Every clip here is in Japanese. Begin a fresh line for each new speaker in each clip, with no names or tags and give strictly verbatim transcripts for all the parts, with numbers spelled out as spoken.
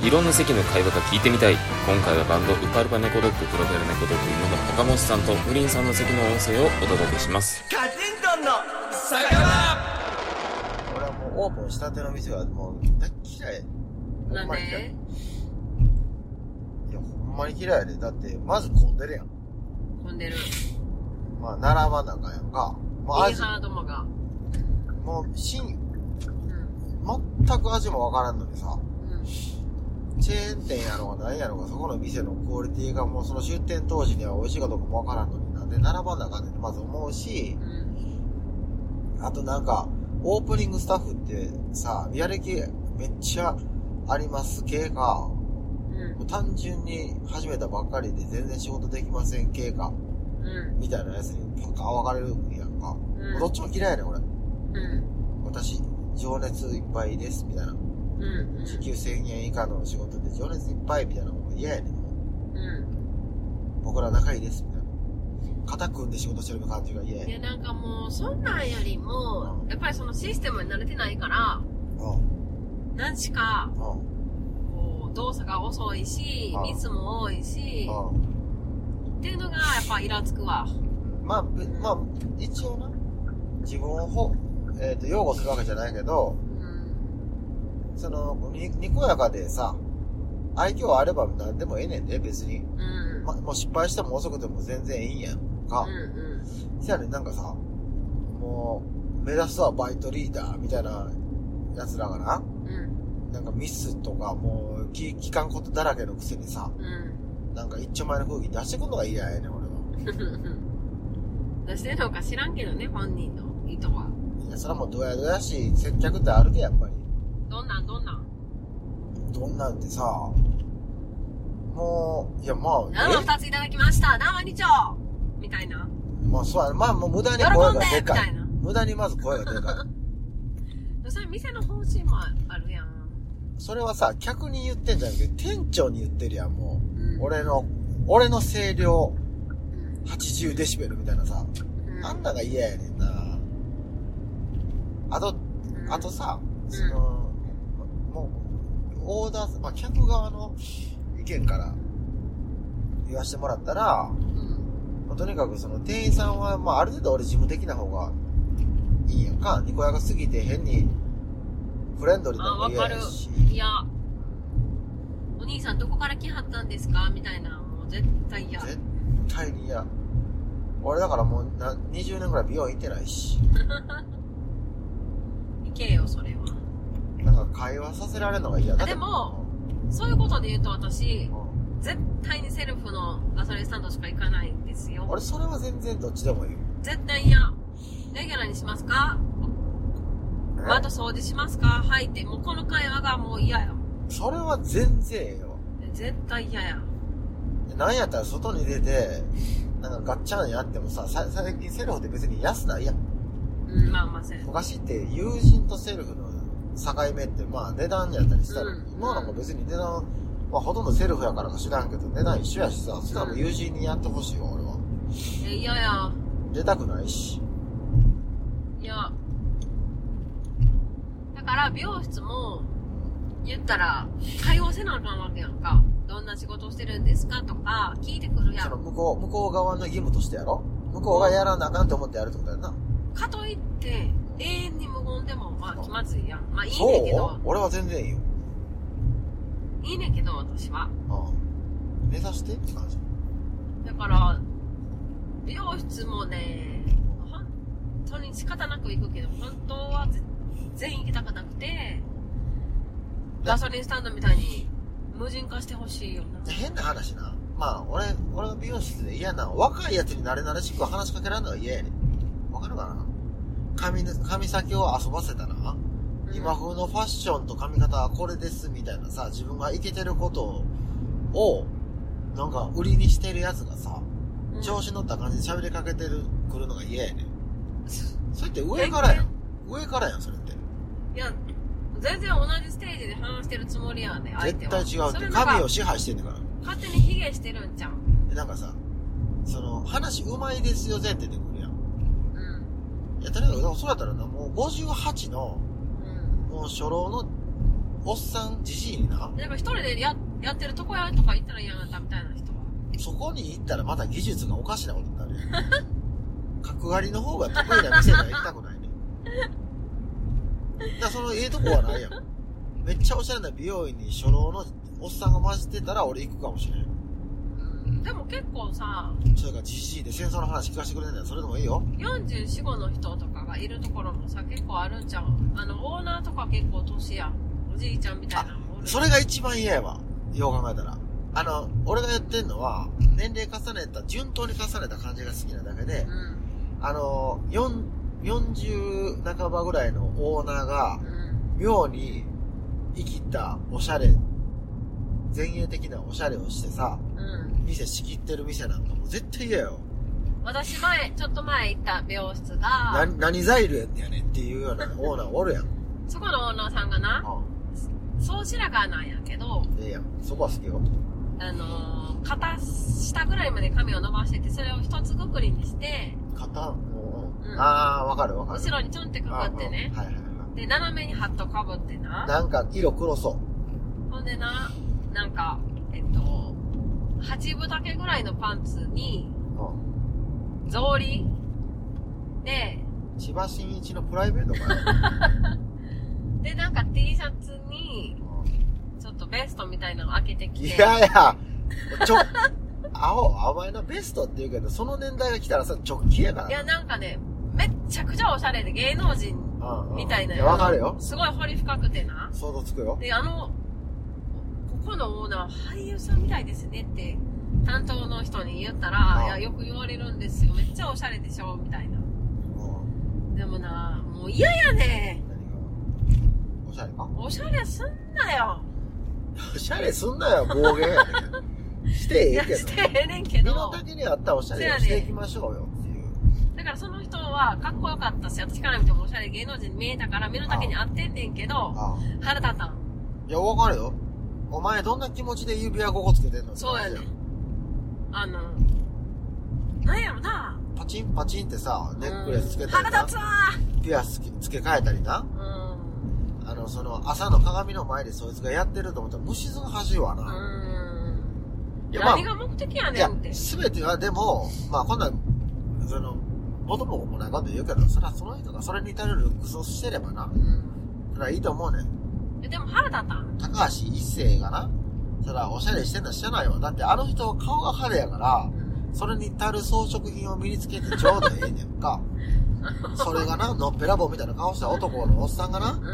いろんな席の会話が聞いてみたい。今回はバンドウパルパネコドッグプロフェルネコドッグ犬の岡本さんとグリーンさんの席の音声をお届けします。
カチントンの魚。
俺はもうオープンしたての店はもう大嫌い。
なんで？
いやほんまに嫌いやで。だってまず混んでるやん。
混んでる。
まあ並ばなあかんやんか。もう味
ミーハーどもが。
もうしん、
うん、
全く味もわからんのにさ、
うん、
チェーン店やろうが何やろうがそこの店のクオリティがもうその出店当時には美味しいかどうかもわからんのになんで並ばなあかんねんってまず思うし、
うん、
あとなんかオープニングスタッフってさ、やる気めっちゃあります系か、うん、単純に始めたばっかりで全然仕事できません系か、うん、みたいなやつにパカ分かれるんやんか、うん、どっちも嫌いやねん俺、うん、私情熱いっぱいですみたいな、うんうん、時給せんえん以下の仕事で情熱いっぱいみたいなのも嫌やねん、うん、僕ら仲いいですみたいな肩組んで仕事してる感じが嫌やねん。
いやなんかもうそんなんよりも、うん、やっぱりそのシステムに慣れてないから、うん、何しか、うん、こう動作が遅いし、うん、ミスも多いし、うん、っていうのがやっぱイラつくわ。
まあ、まあ、一応な、自分をほ、えっと、擁護するわけじゃないけど、うん、その、に、にこやかでさ、愛嬌あれば何でもええねんで、別に。うん、ま、もう失敗しても遅くても全然いいんやんか。うんうん。せやねん、なんかさ、もう、目指すはバイトリーダーみたいなやつらがな、うん、なんかミスとかもう、き、聞かんことだらけのくせにさ、うん、なんか一丁前の空気出してくんのが嫌やねん、俺は。
出してるのか知らんけどね、本人の意図は。
いや、それはもうドヤドヤし、接客ってあるで、やっぱり。
どんなんどんなん
どんなんってさ、もう、いや、まあ、
生二ついただきました、生二丁みたいな。
まあ、そうや、まあ、もう無駄に声がでかい。無駄にまず声がでか
い。それ店の方針もあるやん。
それはさ、客に言ってんじゃなくて、店長に言ってるやん、もう。うん、俺の、俺の声量、はちじゅうデシベルみたいなさ、うん、あんなが嫌やねんな。あと、うん、あとさ、その、うん、もう、オーダー、まあ、客側の意見から言わしてもらったら、うんまあ、とにかくその店員さんは、まあ、ある程度俺事務的な方がいいやんか。ニコヤが過ぎて変にフレンドリーなのも嫌やし。
いや、お兄さんどこから来はったんですかみたいな、もう絶対嫌。
絶対に嫌。俺だからもうなにじゅうねんぐらい美容院行ってないし。
行けよ、それは。
なんか会話させられるのが嫌だ。
でも、うん、そういうことで言うと私、うん、絶対にセルフのガソリンスタンドしか行かないんですよ。
俺それは全然どっちでもいい。
絶対嫌。レギュラーにしますか？窓掃除しますか？はいって、もうこの会話がもう嫌や。
それは全然よ。
絶対嫌や。
なんやったら外に出て、なんかガッチャンやってもさ、最近セルフって別に安ないやん。
うん、まあまあせん。
昔って友人とセルフの境目ってまあ値段やったりしたら、うん、今なんか別に値段、まあほとんどセルフやからか知らんけど、値段一緒やしさ、それはもう友人にやってほしいよ、俺は。
え、嫌や。
出たくないし。
いや。だから美容室も、言ったら、会話せなあかんわけやんか。どんな仕事してるんですかとか、聞いてくるやん。
その向こう、向こう側の義務としてやろ？向こうがやらなあかんと思ってやるってことやな。
かといって、永遠に無言でも、まあ気まずいやん。まあいいねんけど。
俺は全然いいよ。
いいねんけど、私は。
ああ。目指してって感じ。
だから、美容室もね、本当に仕方なく行くけど、本当は全然行きたくなくて、ガソリンスタンドみたいに無人化してほしいよな。
変な話な。まあ、俺、俺の美容室で嫌なの。若いやつに慣れ慣れしく話しかけられるのは嫌やねん。わかるかな？髪、髪先を遊ばせたら、うん、今風のファッションと髪型はこれですみたいなさ、自分がイケてることを、なんか売りにしてるやつがさ、うん、調子乗った感じで喋りかけてる、来るのが嫌やねん。それって上からやん。上からやん、それって。
いや、全然同じステージで話してるつもりやんね、相手は。
絶対違うって。神を支配してんだから。
勝手に卑下してるんちゃう。
で、なんかさ、その、話うまいですよぜって出てくるやん。うん。いや、とにかく、そうやったらな、もうごじゅうはちの、うん、もう初老のおっさんじじいにな。
なんか一人でややってる床屋とか行ったら嫌なんだみたいな人は。
そこに行ったらまた技術がおかしなことになるよ。角刈りの方が得意な店には行きたくないね。だからそのええとこはないやん。めっちゃおしゃれな美容院に初老のおっさんが混じってたら俺行くかもしれん。
でも結構さ、
それからじじいで戦争の話聞かせてくれんだよ。それでもいいよ。
よんじゅうよん、ごの人とかがいるところもさ、結構あるんちゃう？あの、オーナーとか結構年やん。おじいちゃんみたいなのもおる。
それが一番嫌やわ。よう考えたら。あの、俺が言ってんのは、年齢重ねた、順当に重ねた感じが好きなだけで、
うん、
あの、よんじゅう半ばぐらいのオーナーが、妙に生きたおしゃれ、前衛的なおしゃれをしてさ、うん、店仕切ってる店なんかもう絶対嫌よ。
私前、ちょっと前行った美容室が、
な、何材料やってやねんっていうようなオーナーおるやん。
そこのオーナーさんがな、そう白髪なんやけど、
ええやん。そこは好きよ。
あのー、肩下ぐらいまで髪を伸ばしてて、それを一つぐくりにして、
肩もう、うん、ああ、わかるわかる。
後ろにちょんってかかってね。はいはいはい。で、斜めにハットかぶってな。
なんか色黒そう。
ほんでな、なんか、えっと、八分丈ぐらいのパンツに、うん、草履で、
千葉真一のプライベートかよ。
で、なんか T シャツに、ちょっとベストみたいなの開けてきて。
いやいや、ちょ、青、甘いなベストって言うけど、その年代が来たらさ、直帰やから。
いや、なんかね、めっちゃくちゃおしゃれで芸能人みたいな。
いや、わかるよ。
すごい彫り深くてな。
想像つくよ。
で、あの、ここのオーナー、俳優さんみたいですねって、担当の人に言ったら、いや、よく言われるんですよ。めっちゃおしゃれでしょみたいな。でもな、もう嫌やね。
何がおしゃれか？
おしゃれすんなよ。
おしゃれすんなよ、暴言やね。してええけど。
してええねんけど。
身の丈に合ったおしゃれをしていきましょうよっていう。
だからその人はかっこよかったし、私から見てもおしゃれ芸能人に見えたから身の丈に合ってんねんけど、腹立ったん。
いや、わかるよ。お前どんな気持ちで指輪ごこつけてんの？
そうやねん。あの、なんやろな。
パチンパチンってさ、ネックレスつけたりな。
腹立つわー。
ピアス付け替えたりな。うん。あの、その、朝の鏡の前でそいつがやってると思ったら虫ずが走るわな。うん。いや、何が目的やねんって。いや、すべてはでも、まあこんなん、その、元も子もないこと言うけど、それはその人がそれに至るルックスをしてればな。うん。それはいいと思うねん。
でも腹立ったん？
高橋一生がな、それはおしゃれしてんの知らないわ。だってあの人は顔が派手やから、それに至る装飾品を身につけてちょうどええねんか。それがな、のっぺらぼうみたいな顔した男のおっさんがな、うん、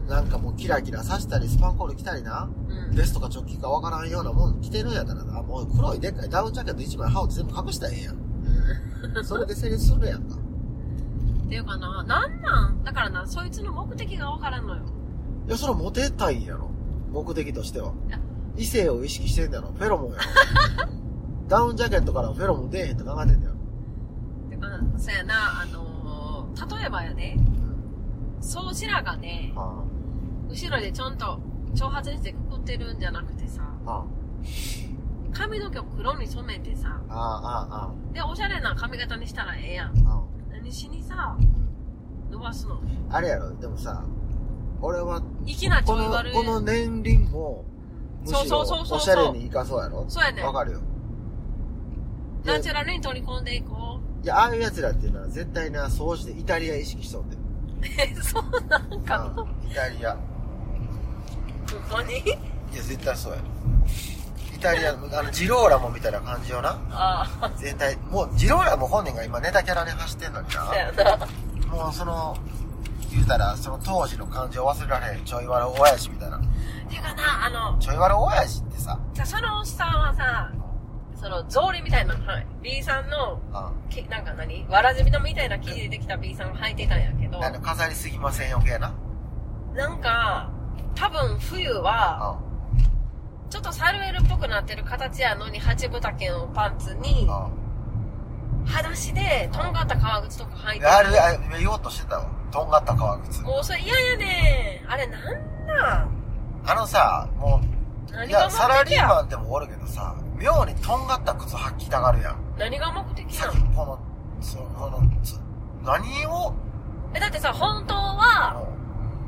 なんかもうキラキラさしたり、スパンコール着たりな、うん、ベストかチョッキかわからんようなもん着てるんやったらな、もう黒いでっかいダウンジャケット一枚羽織って全部隠したらええやん。それで成立するやんか。
っていうかな、なんなんだからな、そいつの目的がわからんのよ。
いや、それはモテたいんやろ。目的としては。異性を意識してんだろ。フェロモンやろ。ダウンジャケットからフェロモン出えへんって考えてんだよ。
てか、そやな、あのー、例えばやで、そう白髪で、はあ、後ろでちょんと長髪にしてくくってるんじゃなくてさ、はあ、髪の毛を黒に染めてさ、ああああ、で、おしゃれな髪型にしたらええやん。ああ、何しにさ、伸ばすの？
あれやろ、でもさ、俺は、
粋なちょい悪い。
この年輪も、むしろおしゃれに生かそうやろ？
そうやね。
わかるよ。
ナチュラルに取り込んでいこ
う。いや、ああいう奴らっていうのは絶対な、掃除でイタリア意識しとんで。
え、そうなんかな、
うん、イタリア。
本当に？い
や、絶対そうや。イタリア、あの、ジローラモみたいな感じよな。ああ。絶対、もう、ジローラモ本人が今ネタキャラに走ってんのにな。
そうやな。
もうその、言うたら、その当時の感じを忘れられへん、ちょい悪親父みたいな。
ていうかな、あの、
ちょい悪親父ってさ、
そのおっさんはさ、その、草履みたいな、はい、B さんの、きなんか何わらじみのみたいな生地でできた B さんを履いてたんやけど。
なんか飾りすぎませんよ、けな。
なんか、多分冬は、ちょっとサルエルっぽくなってる形やのに、八分丈のパンツに、裸足で、とんがった革靴とか履いてた。
あれ、あれ、言おうとしてたわ。とんがった革靴。
もうそれ嫌やねん。あれなんなん
あのさ、もう、いや、サラリーマンでもおるけどさ、妙にとんがった靴履きたがるやん。
何が目的なの？
この、その、この、何を
え、だってさ、本当は、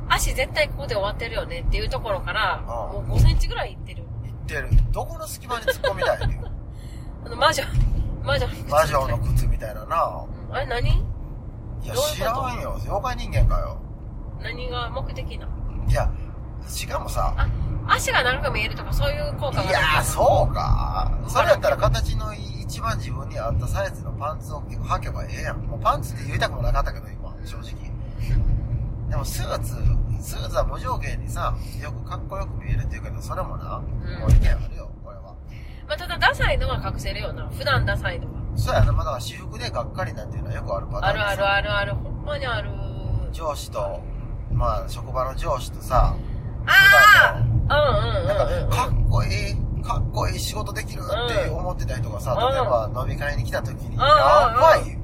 足絶対ここで終わってるよねっていうところから、
ああ
もうごセンチぐらい行ってる。
行ってる。どこの隙間に突っ込みたいのよ。
あの、魔女、魔女の靴。
魔女の靴みたいなな。
うん、あれ何？
いや、知らんよ。妖怪人間かよ。
何が目的なの？
いや、しかもさ、
あ、足が長く見えるとかそういう効果が
いやー、そうか。それやったら形の一番自分に合ったサイズのパンツを履けばええやん。もうパンツって言いたくもなかったけど、今、正直。でもスーツ、スーツは無条件にさ、よくかっこよく見えるって言うけど、それもな、
うん
もう意見あるよ、これは。
まあ、ただダサいのは隠せるよな。普段ダサいのは。
そうやな、まだ私服でがっかりなんていうのはよくあるパターンでさ。
あるあるあるある。ほんまにある。
上司と、まあ、職場の上司とさ、
あ
普段の
あうんうん
なん
うんうん。
か、かっこいい、かっこいい仕事できるって思ってた人がさ、
うん
例えば飲み会に来た時に、
ん
やばい。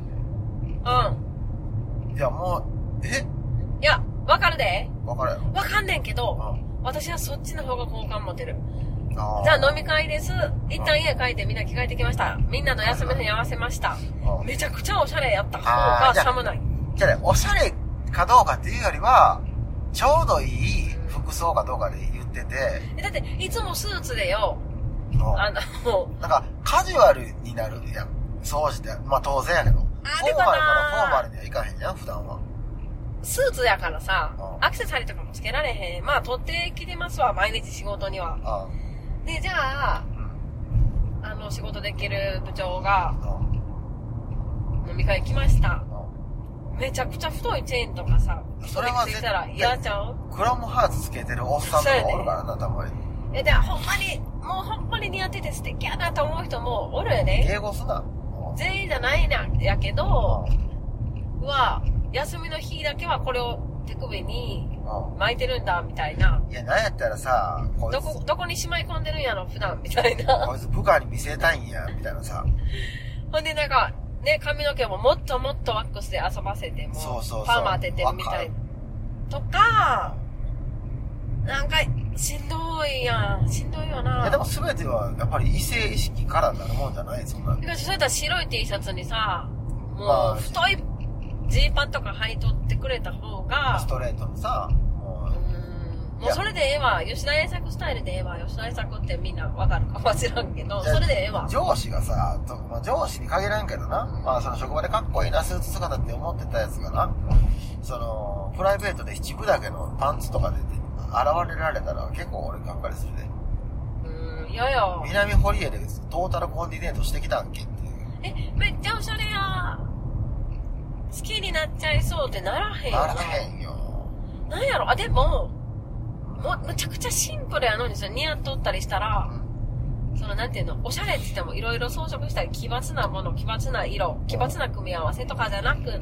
うん。
いや、もう、え
いや、わかるで。
わかるやろ。
わかんねんけど、
う
私はそっちの方が好感持てる。
んあー
じゃあ飲み会です。一旦家帰ってみんな着替えてきました。みんなの休みの日に合わせました。
うん
めちゃくちゃおしゃれやった方が
あーじゃあ
寒ない。
じゃあね、おしゃれかどうかっていうよりは、ちょうどいい服装かどうかで言ってて、
えだって、いつもスーツでよ、
もう
あの、
なんか、カジュアルになるやん。掃除で。まあ当然やけど。フォーマル
でもな
からフォーマルにはいかへんやん、普段は。
スーツやからさ
う、ん
アクセサリーとかもつけられへん。まあ、取ってきてますわ、毎日仕事には。
あ
で、じゃあ、
うん。
あの、仕事できる部長が
う
飲み会来ました。
ん。
めちゃくちゃ太いチェーンとかさ、
それは
ついたら嫌ちゃう？
クロムハーツつけてるおっさんとかおるからな、たまに。
え、で、ほんまに、もうほんまに似合ってて素敵やなと思う人もおるよね。
敬語すな。
全員じゃないな、やけど、うわ、休みの日だけはこれを手首に
うん。
巻いてるんだ、みたいな。
いや、なんやったらさ、こい
どこ、
つ、
どこにしまい込んでるんやろ、普段、みたいな。
こいつ部下に見せたいんや、みたいなさ。
ほんでなんか、ね、髪の毛ももっともっとワックスで遊ばせて、もう、
そうそうそう
パーマ当ててるみたい。とか、なんか、しんどいやん。しんどいよな。
いや、でも全ては、やっぱり異性意識からなるもんじゃないそんな。
しかし、そうやったら白い T シャツにさ、
ま
も
あ
う、太いジーパンとか履いとってくれた方が
ス、トレートのさ、も
うーん、もうそれでええわ。吉田栄作スタイルでええわ。吉田栄作ってみんなわかるかもしらんけど、
いや
それでええわ
う、。上司がさ、とまあ、上司に限らんけどな、まあその職場でかっこいいな、スーツ姿って思ってたやつがな、その、プライベートで七分丈のパンツとかで現れられたら結構俺がっかりするで。
うーん、いやいや。
南堀江でトータルコーディネートしてきたんけっていう。
え、めっちゃおしゃれや。好きになっちゃいそうってならへんよ
ならへんよ。
なんやろあ、でも、もう、むちゃくちゃシンプルやのにさ、似合っとったりしたら、その、なんていうの、おしゃれって言ってもいろいろ装飾したり、奇抜なもの、奇抜な色、奇抜な組み合わせとかじゃなくって、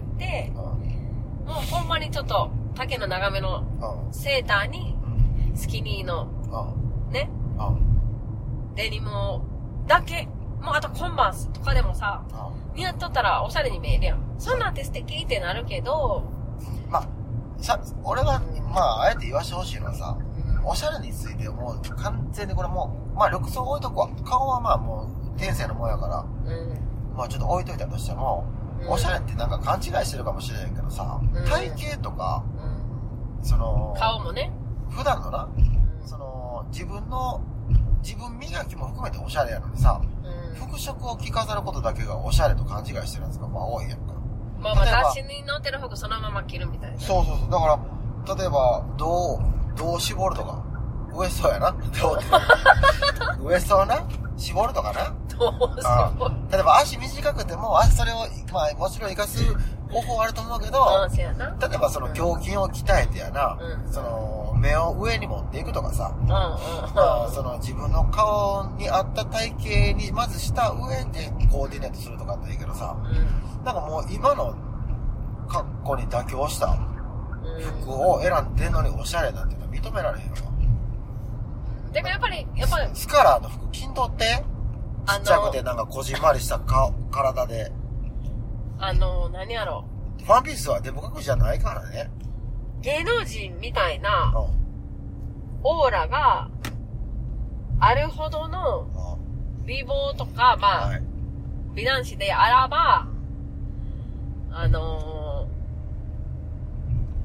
うん。
もうほんまにちょっと、丈の長めの
うん。
セーターに、
うん。
スキニーの、
うん。
ね、
うん。
デニムだけ、もうあとコンバースとかでもさ、似合っとったらおしゃれに見えるやん。そんなんて素敵ってなるけど、
まあ、さ、俺が、まあ、あえて言わしてほしいのはさ、おしゃれについてもう完全にこれもう、まあ、緑装置いとくわ。顔はまあもう、天性のもんやから、
うん。
まあちょっと置いといたとしても、
うん
おしゃれってなんか勘違いしてるかもしれんけどさ、
うん
体型とか、
うん。
その、
顔もね。
普段のな、その、自分の、自分磨きも含めておしゃれやのにさ、
うん。
服飾を着飾ることだけがおしゃれと勘違いしてるやつがまあ多いやんか。
まあまあ
例えば
雑誌に載ってる服そのまま着るみたいな。
そうそうそう。だから、例えば、どう、どう絞るとか、ウエストやな。どうって。ウエストをな、絞るとかな。
どうし
あ
よう。
例えば足短くても、足それを、まあもちろん活かす方法あると思うけど、
うん、せやな。
例えばその胸筋を鍛えてやな、
うん
その目を上に持っていくとかさ、
うんうん
まあその自分の顔に合った体型にまずした上でコーディネートするとかっていいけどさ、
うん。
なんかもう今の格好に妥協した
うん。
服を選んでんのにおしゃれなんていうのは認められへんよ。
でもやっぱり、やっぱり、
スカラーの服着んとってち
あの
っちゃくてなんかこじんまりした顔体で。
あの、何やろ。
ワンピースはデブ隠しじゃないからね。
芸能人みたいな
うん。
オーラがあるほどの
うん。
美貌とか、まあ、
はい。
美男子であらば、あのー、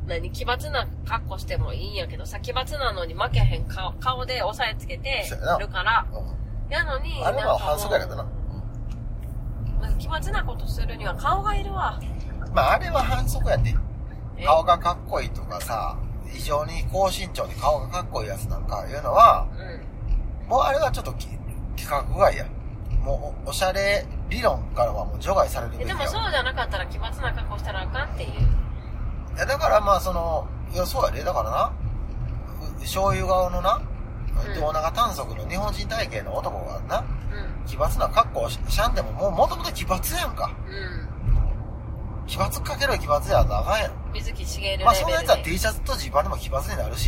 何奇抜な格好してもいいんやけどさ、奇抜なのに負けへん顔、顔で押さえつけてるから、うん、やのに、
あれは反則やけどな。
奇抜なことするには顔がいるわ。
まああれは反則やで。顔がかっこいいとかさ、非常に高身長で顔がかっこいいやつなんかいうのは、うん、もうあれはちょっと規格外や。もうおしゃれ理論からはもう除外されるべきや。
でもそうじゃなかったら奇抜な格好したらあかんっていう。
いやだからまあその、いやそうやで、だからな、醤油顔のな、胴長短足の日本人体型の男がな、うん、奇抜な格好をしゃんでももうもともと奇抜やんか。うん、奇抜かける奇抜やったらあかんやん。
水木しげるレベルで。
まあそういうやつは T シャツとジーパンでも奇抜になるし、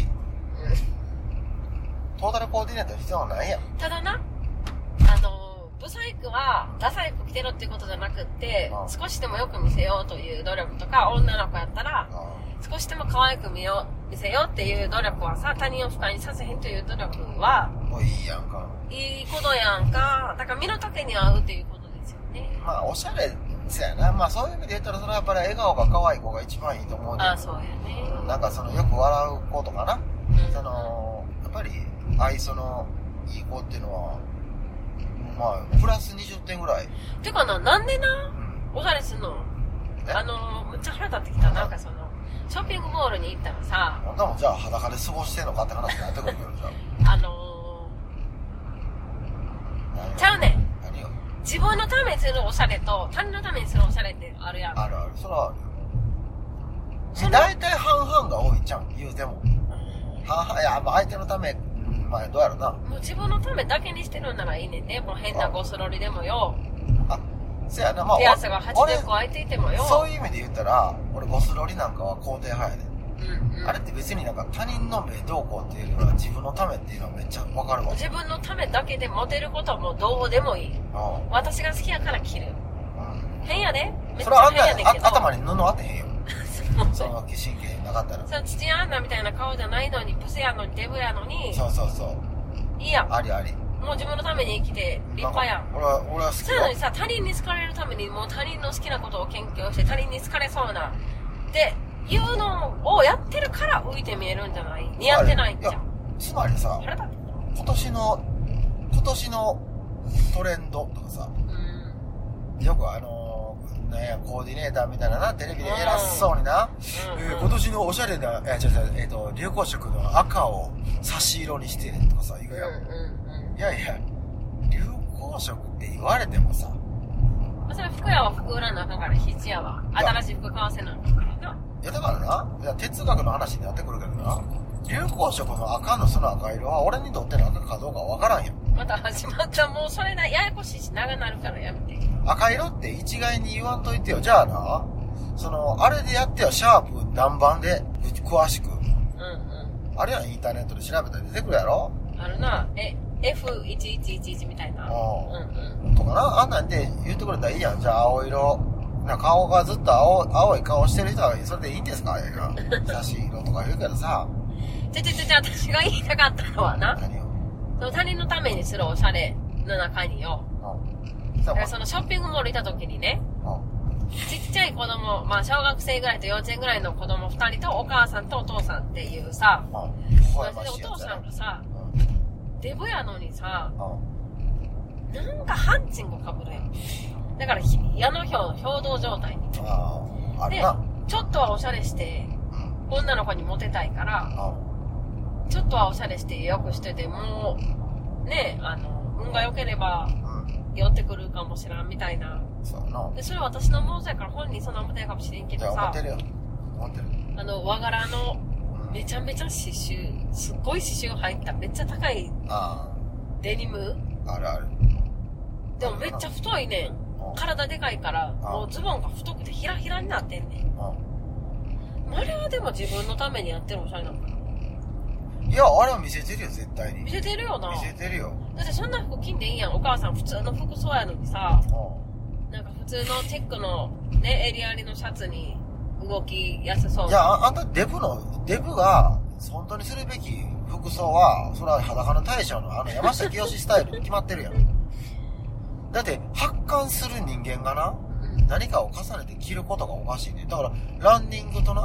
うん、トータルコーディネート必要はないやん。た
だな、あのブサイクはダサい服着てろっていうことじゃなくって、うん、少しでもよく見せようという努力とか、女の子やったら、うん、少しでも可愛く見よう見せようっていう努力はさ、他人を不快にさせへんという努力は
もういいやんか。
いいことやんか。だから身の丈に合うっていうことですよね。
まあおしゃれそやな。まあそういう意味で言ったら、それはやっぱり笑顔が可愛い子が一番いいと思う。
ああ、そうやね。
なんかそのよく笑う子とかな、うん、そのやっぱり愛想のいい子っていうのはまあプラスにじゅってんぐらい。
てかな、なんでな、うん、おしゃれすんの？あのむっちゃ腹立ってきた。なんかそのショッピングモールに行ったらさ、
あんたもじゃあ裸で過ごしてんのかって話になってくるけどじゃ
あのー、ちゃうねん。
何よ。
自分のためにするおしゃれと他人のためにするおしゃれってあるやん。
あるある、それはあるよ。大体半々が多いじゃん、言うても。半々、いや、まあ相手のため、まあどうやろな。
もう自分のためだけにしてるんならいいねんね。もう変なゴスロリでもよ。
あ、そやな、まあ。
ピアスがはちじゅっこ開いていてもよ。
そういう意味で言ったら、俺ゴスロリなんかは肯定派やで。
うんうん、
あれって別になんか他人の目どうこうっていうよりは自分のためっていうのはめっちゃわかるわ。
自分のためだけでモテることはもうどうでもいい。私が好きやから着る。うん、変やで。めっちゃ変やでけど。
頭に布当てへんよ。その神経なかったら。
そう、土屋アンナみたいな顔じゃないのに、ブスやのにデブやのに。
そうそうそう。
いいやん。
ありあり。
もう自分のために生きて立派やん。
俺は、俺は好きだ。
そういうのにさ、他人に好かれるためにもう他人の好きなことを研究して他人に好かれそうな。で、いうのをやってるから浮いて見えるんじゃない？似合ってないんじゃん。
つまりさ、今年の、今年のトレンドとかさ、うん、よくあのー、ね、コーディネーターみたいなな、テレビで偉そうにな、うんえー、今年のおしゃれな、えー、違う違う、えーと、流行色の赤を差し色にしてとかさ、言うやん。うんうん、いやいや、流行色って言われてもさ、
それ服屋は服売らなあかんから必須やわ。新しい服買わせなあかんからな。
いやだからな、いや哲学の話になってくるけどな、流行色の赤のその赤色は俺にとっての赤かどうかわからんよ。
また始まった。もうそれな、ややこしいし長なるからやめて。
赤色って一概に言わんといてよ。じゃあな、そのあれでやってよ、シャープ何番で詳しく。うんうん。あれやん、インターネットで調べたら出てくるやろ。
あるな、えエフいちいちいちいち みたいな。
うんうん。とかな、あんなんで言ってくれたらいいやん。じゃあ青色。な顔がずっと 青, 青い顔してる人はそれでいいんですか？差し色とか言うけどさ。
ちゃちゃちゃちゃ、私が言いたかったのはな。何を？その他人のためにするおしゃれの中によ。うん。だからそのショッピングモール行った時にね。うん。ちっちゃい子供、まあ小学生ぐらいと幼稚園ぐらいの子供二人とお母さんとお父さんっていうさ。うん。それでお父さんがさ、うん、デブやのにさ、うん、なんかハンチングかぶるやん。だから矢の表の表動状態に。ああ、で、ちょっとはおしゃれして、うん、女の子にモテたいから、うん、ちょっとはおしゃれしてよくしてても、ね、あの、運が良ければ、寄ってくるかもしらんみたいな。そうな。で、それは私の妄想やから本人そんな思ってないかもしれんけどさ。思ってるよ。思ってる。あの、和柄の、めちゃめちゃ刺繍、すっごい刺繍入った、めっちゃ高い、デニム
あるある。
でもめっちゃ太いねん。体でかいから、もうズボンが太くてヒラヒラになってんねん。あれはでも自分のためにやってるおしゃれなのかな。
いや、あれは見せてるよ、絶対に。
見せてるよな。
見せてるよ。
だってそんな服着んでいいやん。お母さん普通の服装やのにさ、なんか普通のチェックのね、襟ありのシャツに動きやすそう。
いや、あ、あんたデブの、デブが本当にするべき服装は、それは裸の大将のあの山下清スタイルに決まってるやん。だって発汗する人間がな、うん、何かを重ねて着ることがおかしいね。だからランニングとな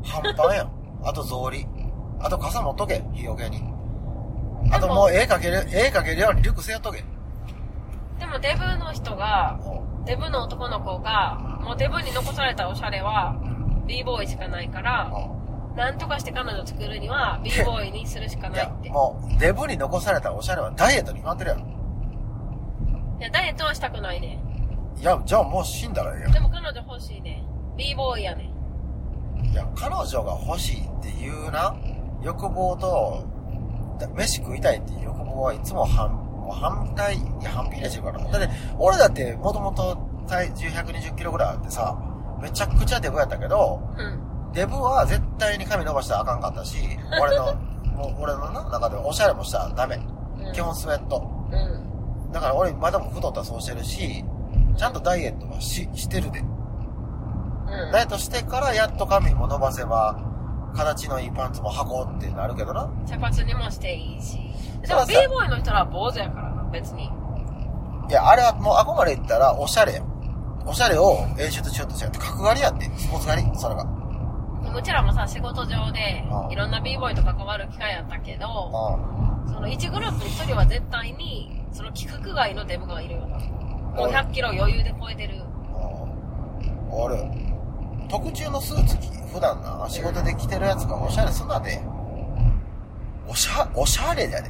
半端やん。あと草履。あと傘持っとけ、日よけに。あともう絵描ける、絵描けるようにリュック背負っとけ。
でもデブの人が、デブの男の子が、もうデブに残されたおしゃれは、b ボーイしかないから、なんとかして彼女作るには b ボーイにするしかないって。
いや、もう、デブに残されたおしゃれはダイエットに決まってるやろ。
いや、ダイエットはしたくないね。
いや、じゃあもう死んだらええやん。
でも彼女欲しいね。b ボーイやね。
いや、彼女が欲しいっていうな、欲望と、飯食いたいっていう欲望はいつも反、もう反対、いや、反比例してるから。だって、俺だってもともと体重ひゃくにじゅっキロぐらいあってさ、めちゃくちゃデブやったけど、うん、デブは絶対に髪伸ばしたらあかんかったし、俺の、もう俺のな、中でおしゃれもしたらダメ。うん、基本スウェット。うん、だから俺まだも太ったらそうしてるし、ちゃんとダイエットはし、してるで。うん、ダイエットしてからやっと髪も伸ばせば、形のいいパンツも履こうってなるけどな。
茶髪にもしていいし。でも b ボーイの人は坊主やからな、別に。
いや、あれはもうあこまで言ったらおしゃれやん。おしゃれを演出しようとしちゃって、角刈りやって、スポーツ刈り、それが。
うちらもさ、仕事上で、いろんな b ボーイと関わる機会やったけど、そのいちグループにひとりは絶対に、その規格外のデブがいるよな。もうひゃっキロ余裕で超えてる。
あれ。特注のスーツ着、普段な、仕事で着てるやつがおしゃれすんなで。おしゃ、おしゃれだね。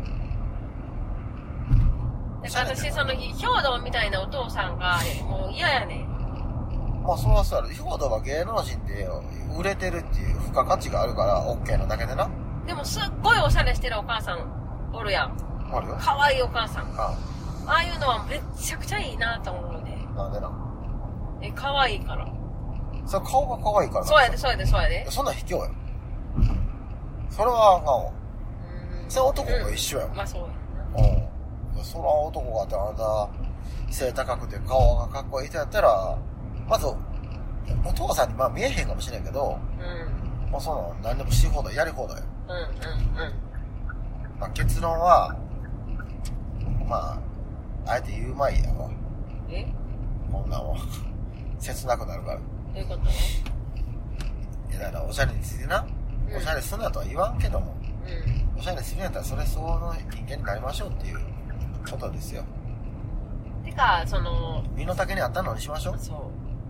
だから私、その、兵道みたいなお父さんが、もう嫌やね。
まあ、そうはそうやる。兵道は芸能人で売れてるっていう付加価値があるから、OK なだけでな。
でも、すっごいおしゃれしてるお母さん、おるやん。
あるよ。
可愛いお母さん。
あ
ああいうのはめっちゃくちゃいいなと思うので。
なんでな。
え、可愛いから。
それ顔が可愛いからな。
そうやで、そうやで、そうやで。
そんなん卑怯や。それはあかんわ。それは男が一緒やん。
まあそうや
な。うん。それは男があってあなた、背高くて顔がかっこいい人やったら、まず、お父さんにまあ見えへんかもしれんけど、うん。もうその、何でもし放題、やり放題。
うんうんうん。
まあ結論は、まあ、あえて言うまいやわ。
え？
こんなんは。切なくなるから。
どういうこと？
いやだからおしゃれについてな、うん、おしゃれすんなとは言わんけども、うん、おしゃれするんやったらそれ相応の人間になりましょうっていうことですよ。
てか、その、
身の丈に合ったのにしましょう。
そう。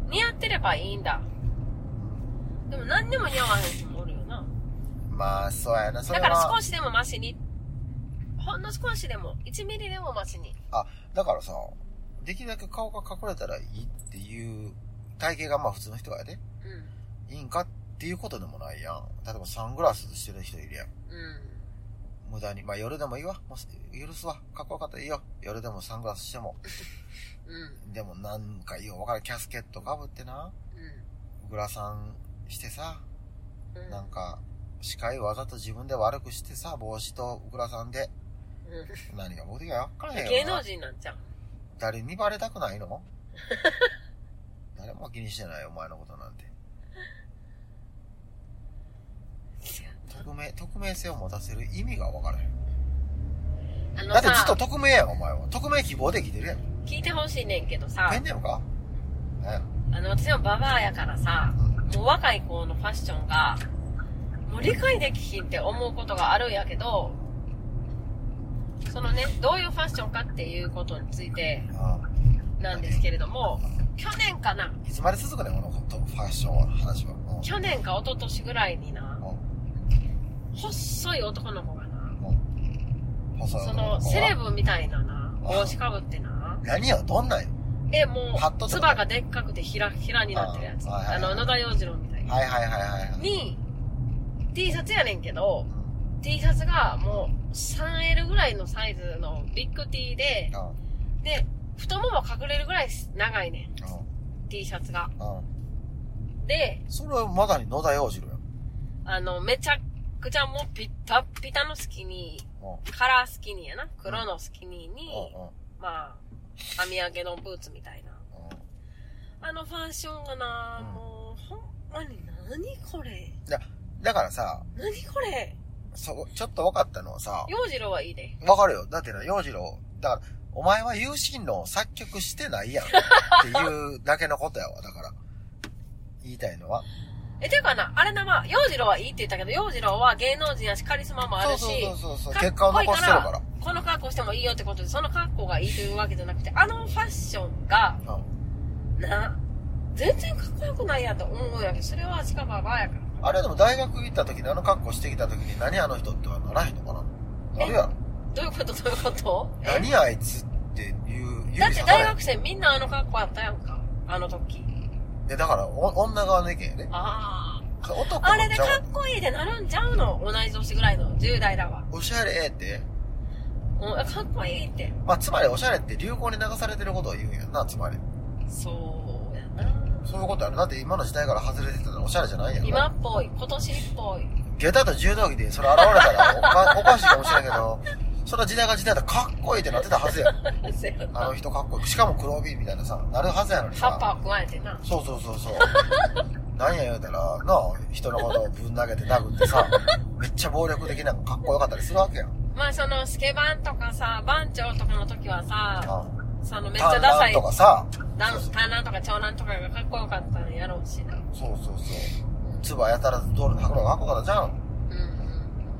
似合ってればいいんだ。でも何でも似合わへん人もおるよな。
まあ、そうやな、それは。
だから少しでもマシに、ほんの少しでも、いちミリでもマシに。
あ、だからさ、できるだけ顔が隠れたらいいっていう体型がまあ普通の人がやで、うん、いいんかっていうことでもないやん。例えばサングラスしてる人いるやん。うん、無駄に。まあ夜でもいいわ。もう許すわ。かっこよかったらいいよ。夜でもサングラスしても。うん、でもなんかいいよ。わかる。キャスケットかぶってな。うん、グラサンしてさ。うん、なんか、視界わざと自分で悪くしてさ、帽子とグラサンで。うん、何が目的か分からへんよな。
芸能人なんちゃう。
誰にバレたくないの？誰も気にしてないよ、お前のことなんて。匿名、匿名性を持たせる意味が分からへん。あのだってずっと匿名やん、お前は。匿名希望で聞いてるやん。
聞いてほしいねんけどさ。
ペンネームか？
あの、私はババアやからさ、うん、もう若い子のファッションが、もう理解できひんって思うことがあるんやけど、そのね、どういうファッションかっていうことについてなんですけれども、去年かな。
いつまで続くねん、このファッションの話は。
去年か一昨年ぐらいにな、細い男の子がな、細い男の子がそのセレブみたいなな、帽子かぶってな。
何よ、どんなんよ。
え、もう、つばがでっかくてひら、ひらになってるやつ。あ, あの、野田洋次郎みたいな。
はいはいはいはい。
に、T シャツやねんけど、うん、T シャツがもう スリーエル ぐらいのサイズのビッグ T で、うん、で、太もも隠れるぐらい長いねん。うん、T シャツが。うん、で、
それはまだに野田洋次郎やん。
あの、めちゃくちゃもうピッタピタのスキニー、うん、カラースキニーやな。黒のスキニーに、うんうん、まあ、網上げのブーツみたいな。うん、あのファッションがな、うん、もう、ほんまに何これ。い
や、だからさ、
何これ。
そう、ちょっと分かったのはさ、
洋次郎はいいで。
分かるよ。だってな、洋次郎、だから、お前は有心論を作曲してないやんっていうだけのことやわ。だから、言いたいのは。
え、ていうかな、あれな、まあ、洋次郎はいいって言ったけど、洋次郎は芸能人やし、カリスマもあるし、
そうそうそうそう、結果を残してるから。
この格好してもいいよってことで、その格好がいいというわけじゃなくて、あのファッションが、うん、な、全然かっこよくないやんと思うやけど、それはしかばばやから。
あれでも大学行った時にあの格好してきた時に、何あの人ってはならへんのかな。あるやろ。
どういうことどういうこと
何あいつって言う、
だって大学生みんなあの格好やったやんか。あの時。
え、だからお、女側の意見やね。
ああ。
男
あれでかっこいいってなるんちゃうの？同じ年ぐらいのじゅう代だわ。
おしゃれって。
うん、かっこいいって。
まあ、つまりおしゃれって流行に流されてることを言うんやんな、つまり。
そうやな。
そういうことやろ。だって今の時代から外れてたらおしゃれじゃないやんな。
今っぽい。今年っぽい。
下駄と柔道着でそれ現れたらおか、おかしいかもしれんけど、その時代が時代だったらかっこいいってなってたはずやん。あの人かっこいい。しかも黒帯みたいなさ、なるはずやのにさ。
葉っぱを加えてな。
そうそうそうそう。何や言うたら、なあ、人のことをぶん投げて殴ってさ、めっちゃ暴力的なのかっこよかったりするわけやん。
まあそのスケバンとかさ、番長とかの時はさ、
ああ
そのめっちゃダサい。
とかさ、
短男とか長男とかがかっこよかったんやろうしな。
そうそうそう。唾やたらず道路で吐くのがかっこよかったじゃん。
うん。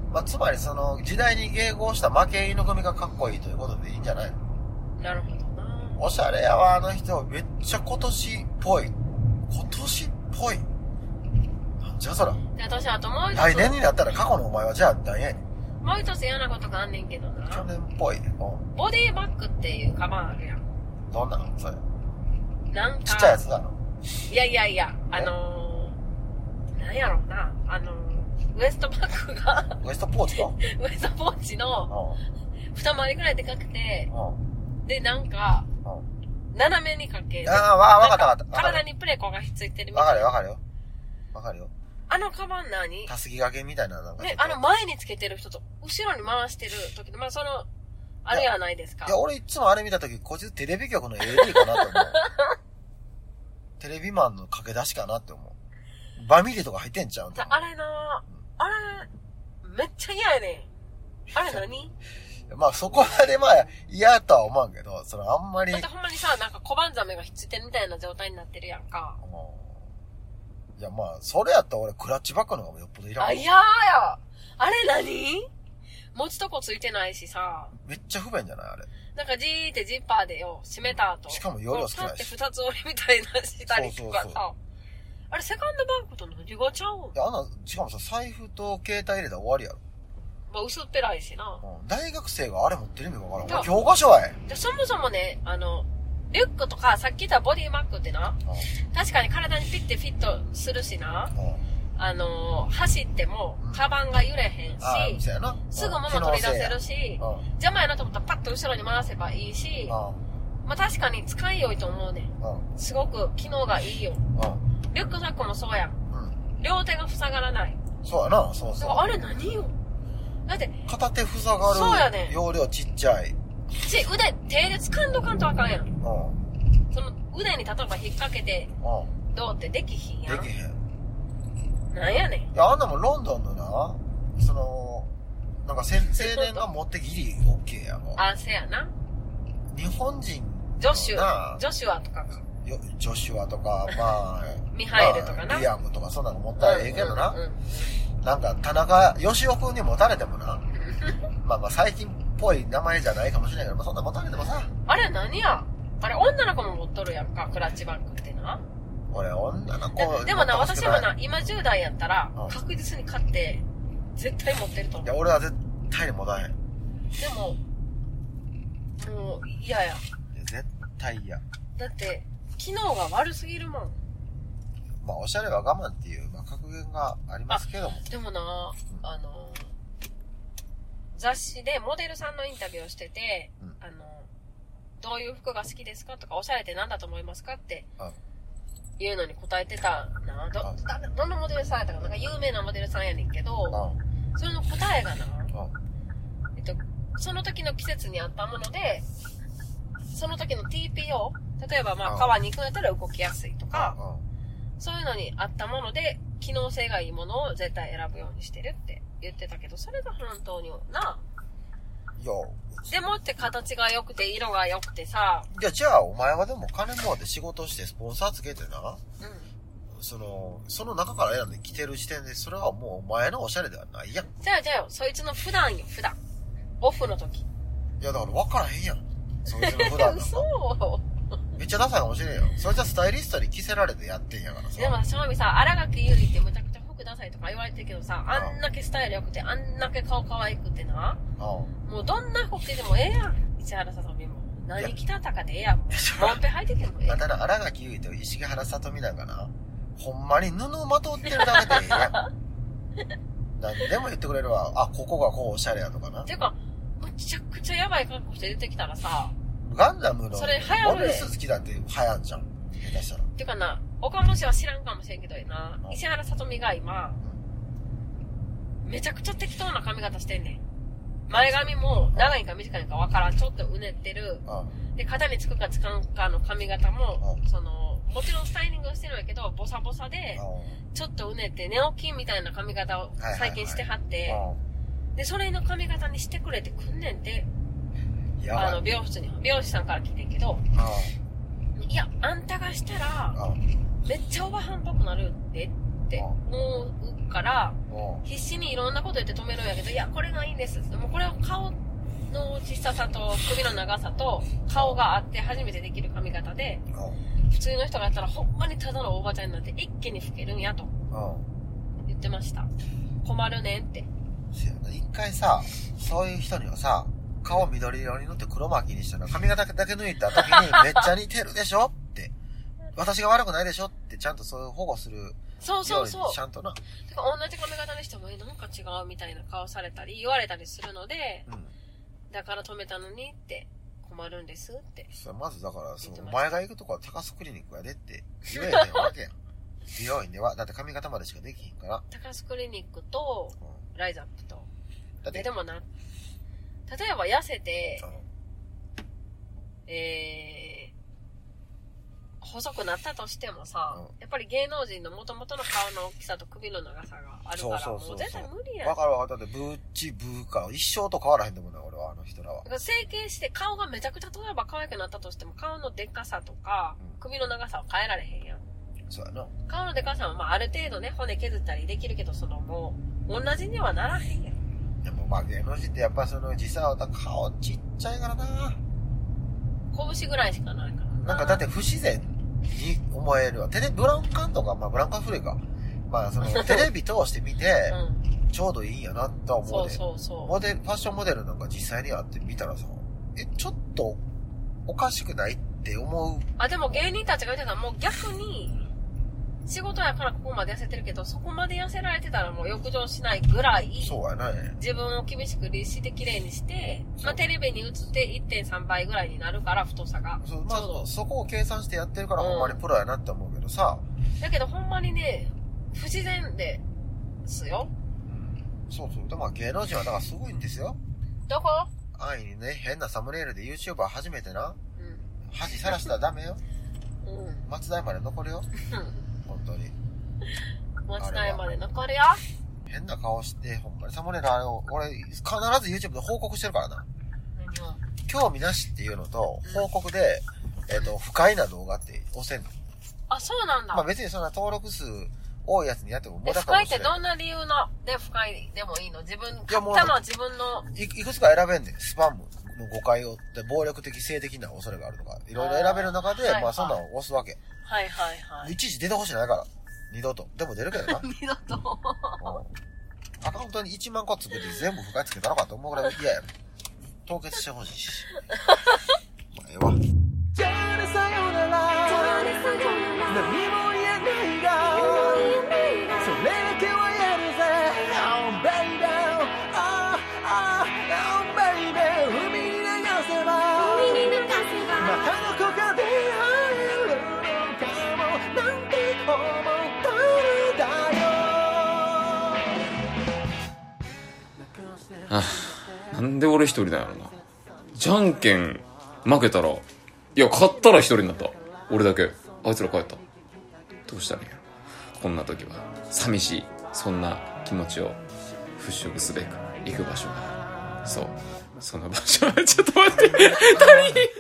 まあ、つまりその時代に迎合した負け犬組がかっこいいということでいいんじゃない？
なるほどな。
おしゃれやわ、あの人。めっちゃ今年っぽい。今年っぽい。なんじゃそら。
で、私あともう一つ。
来年になったら過去のお前はじゃあ何やねん。
もう一つ嫌なことがあんねんけどな。
去年っぽいね。
ボディバッグっていうカバンあるやん。
どんなのそれ。
なんか。
ちっちゃいやつだの。
いやいやいや、あのー、なんやろうな。あのー、ウエストバッグが
ウエストポーチか
ウエストポーチの、二回りぐらいでかくて、で、なんか、斜めにかけて、
ああ、わ、わかったわかった。
体にプレコがひっついてるみたいな。
わかるよわかるよ。わかるよ。
あのカバン何
たすき掛けみたいななんか。
ね、あの前につけてる人と、後ろに回してる時で、まあその、あれはないですか。
いや、俺いつもあれ見た時、こいつテレビ局の エーディー かなと思う。テレビマンの駆け出しかなって思う。バミリとか入ってんちゃうんだ。
あれなあれ、めっちゃ嫌やねん。あれ何
まあそこまでまあ嫌とは思うんけど、そのあんまり。
だってほんまにさ、なんか小判ザメがひっついてるみたいな状態になってるやんか。
いやまあ、それやったら俺クラッチバッグの方がよっぽどいらん。
あ、いやーや。あれ何持ちとこついてないしさ。
めっちゃ不便じゃないあれ。
なんかジーってジッパーでよ、閉めた後。
しかも容量少ないし。
二つ折りみたいなしたりとかさ。そうそうそうあれセカンドバッグと何がちゃうん？
いや、あんな、しかもさ、財布と携帯入れたら終わりやろ。
まあ薄っぺらいしな。
うん、大学生があれ持ってる意味わからん。教科書や
でそもそもね、あの、リュックとか、さっき言ったボディバッグってな、うん、確かに体にピッてフィットするしな、うん、あのー、走っても、カバンが揺れへんし、うん、なすぐ物取り出せるし、うん、邪魔やなと思ったらパッと後ろに回せばいいし、うん、まあ確かに使いよいと思うね、うん。すごく機能がいいよ。うんリュックサックもそうやん。うん、両手が塞がらない。
そうやな、そうそう。
あれ何よだって。
片手塞がる。
そうやね。
容量ちっちゃい。
ち、腕、手で掴んどかんとあかんやん。うん。その腕に例えば引っ掛けて、うん。どうってできひんやん。
できへん。
なんやねん。
いや、あんなもんロンドンのな、その、なんか青年が持ってきり OK やもん。
あ、せやな。
日本人。
ジョシュ、ジョシュアとかか。
ジョシュアとか、まあ、
ミハエルとかな、
まあ、リアムとかそんなの持ったらええけどな、うんうんうん。なんか、田中義雄くんに持たれてもな、まあまあ最近っぽい名前じゃないかもしれないけど、まあそんな持たれてもさ。
あれ何やあれ女の子も持っとるやんか、クラッチバッグってな。
俺女の子
でもな、私もな、今じゅう代やったら、確実に買って、絶対持ってると思う。
いや、俺は絶対に持たへん。
でも、もう、嫌や。いや、
絶対嫌。
だって、機能が悪すぎるもん。
まあ、おしゃれは我慢っていう、まあ、格言がありますけども。
でもな、あの、雑誌でモデルさんのインタビューをしてて、うん、あの、どういう服が好きですかとか、おしゃれって何だと思いますかって、いうのに答えてたな。ど、どのモデルさんやったかなんか有名なモデルさんやねんけど、それの答えがな、えっと、その時の季節にあったもので、その時の ティーピーオー、例えばまあ川に行くんやったら動きやすいとか、そういうのにあったもので、機能性がいいものを絶対選ぶようにしてるって言ってたけど、それが本当にな。
いや、
でもって形が良くて色が良くてさ。
いや、じゃあお前はでも金もらって仕事してスポンサーつけてな。 その、その中から選んで着てる時点で、それはもうお前のおしゃれではないやん。
じゃあじゃあよ、そいつの普段よ、普段。オフの時。
いや、だから分からへんやん。そいつの普段なんか。
嘘
めっちゃダサいかもしれんよ。そいつはスタイリストに着せられてやってんやからさ。
でも、正味さ、新垣結衣ってむちゃくちゃ服ダサいとか言われてるけどさ、あんだけスタイル良くて、あんだけ顔可愛くてな。もうどんな服着てもええやん。石原さとみも。何着たったかでええやん。もう。モンペ履いててもええやん。
ただ、新垣結衣と石原さとみなんかな。ほんまに布まとってるだけでええやん。何でも言ってくれるわ。あ、ここがこうおしゃれやとかな。
てか、むちゃくちゃやばい格好して出てきたらさ、
ガンダムの
それ流行るで
モビルスーツ着たって流行んじゃん。下手したら。
てかな、岡本氏は知らんかもしれんけどな、石原さとみが今、めちゃくちゃ適当な髪型してんねん。前髪も長いか短いかわからん。ちょっとうねってる。で、肩につくかつかんかの髪型も、その、もちろんスタイリングしてるんやけど、ボサボサで、ちょっとうねって、寝起きみたいな髪型を最近してはって、で、それの髪型にしてくれてくんねんて。あの、美容室に、美容師さんから聞いてんけど、いや、あんたがしたら、めっちゃおばはんっぽくなるってって思うから、必死にいろんなこと言って止めるんやけど、いや、これがいいんです。でもこれは顔の小ささと首の長さと顔があって初めてできる髪型で、普通の人がやったらほんまにただのおばちゃんになって一気に老けるんやと言ってました。困るねんって。
一回さ、そういう人にはさ、顔緑色に塗って黒巻きにしたら髪型だけ抜いた時にめっちゃ似てるでしょって。私が悪くないでしょってちゃんとそういう保護する。
そうそうそう。
ちゃんとな。
てか同じ髪型にしても、え、なんか違うみたいな顔されたり言われたりするので、うん、だから止めたのにって困るんですって。
それまずだから、そのお前が行くとこは高須クリニックやでって言えへんわけやん。美容院では、だって髪型までしかできひんから。
高須クリニックと、うん、ライズアップと。だってでもな、例えば痩せて、うん、えー、細くなったとしてもさ、うん、やっぱり芸能人の元々の顔の大きさと首の長さがあるから、そうそうそうそう、もう絶対無理やん。
わかるわかる。だってブーチブーか一生と変わらへんと思うな、俺はあの人らは。
整形して顔がめちゃくちゃ例えば可愛くなったとしても、顔のでっかさとか、うん、首の長さは変えられへんやん。
そうやな。
顔のでかさはまあある程度ね、骨削ったりできるけど、そのもう、同じにはならへんやん。
でもまあ芸能人ってやっぱその実際は顔ちっちゃいからな。
拳ぐらいしかないからな。
なんかだって不自然に思えるわ。テレビ、ブラウン管とか、まあブラウン管古いか。まあそのテレビ通して見て、うん、ちょうどいいんやなとは思うで。そうそうそう。モデル、ファッションモデルなんか実際に会って見たらさ、え、ちょっとおかしくないって思う。
あ、でも芸人たちが言ってたらもう逆に、仕事やからここまで痩せてるけど、そこまで痩せられてたらもう浴場しないぐらい、
そうやね。
自分を厳しく律して綺麗にして、まあテレビに映って いってんさん 倍ぐらいになるから、太さが。
そう、まあそこを計算してやってるから、ほんまにプロやなって思うけどさ。
だけどほんまにね、不自然ですよ。
うん。そうそう。でも芸能人はだからすごいんですよ。
どこ？
安易にね、変なサムネイルで YouTuber 始めてな。うん。恥さらしたらダメよ。うん。松代まで残るよ。うん本当に。
松代まで残るよ。
変な顔して、ほんまにサムネイルあれを、俺、必ず YouTube で報告してるからな。何を？興味なしっていうのと、報告で、うん、えっと、不快な動画って押せんの。
あ、そうなんだ。
まあ別にそんな登録数多いやつにやっても
無駄かもしれない。不快ってどんな理由ので不快でもいいの？自分、買ったのは自分の。
い, いくつか選べんねん。スパムの誤解を、で暴力的、性的な恐れがあるとか、いろいろ選べる中で、あまあそんなの押すわけ。
はいはいはい。
いちいち出てほしないから。二度と。でも出るけどな。
二度と。
アカウントにいちまんこつけて全部不快つけたのかと思うぐらい嫌やろ。凍結してほしいし。まあ、ええわ。じゃあねさよなら。じゃあねさよなら。何も言えないが。それだけはやるぜ。Oh baby. Oh, oh, oh baby. 海に流せば。海に流せば。またどこかで会えるのかも。なんて思ったんだよ。
ああ、なんで俺一人だよな。じゃんけん負けたら、いや勝ったら一人になった。俺だけ。あいつら帰った。どうしたらいいんやろ。こんな時は寂しい、そんな気持ちを払拭すべく行く場所が、そう、その場所はちょっと待って。何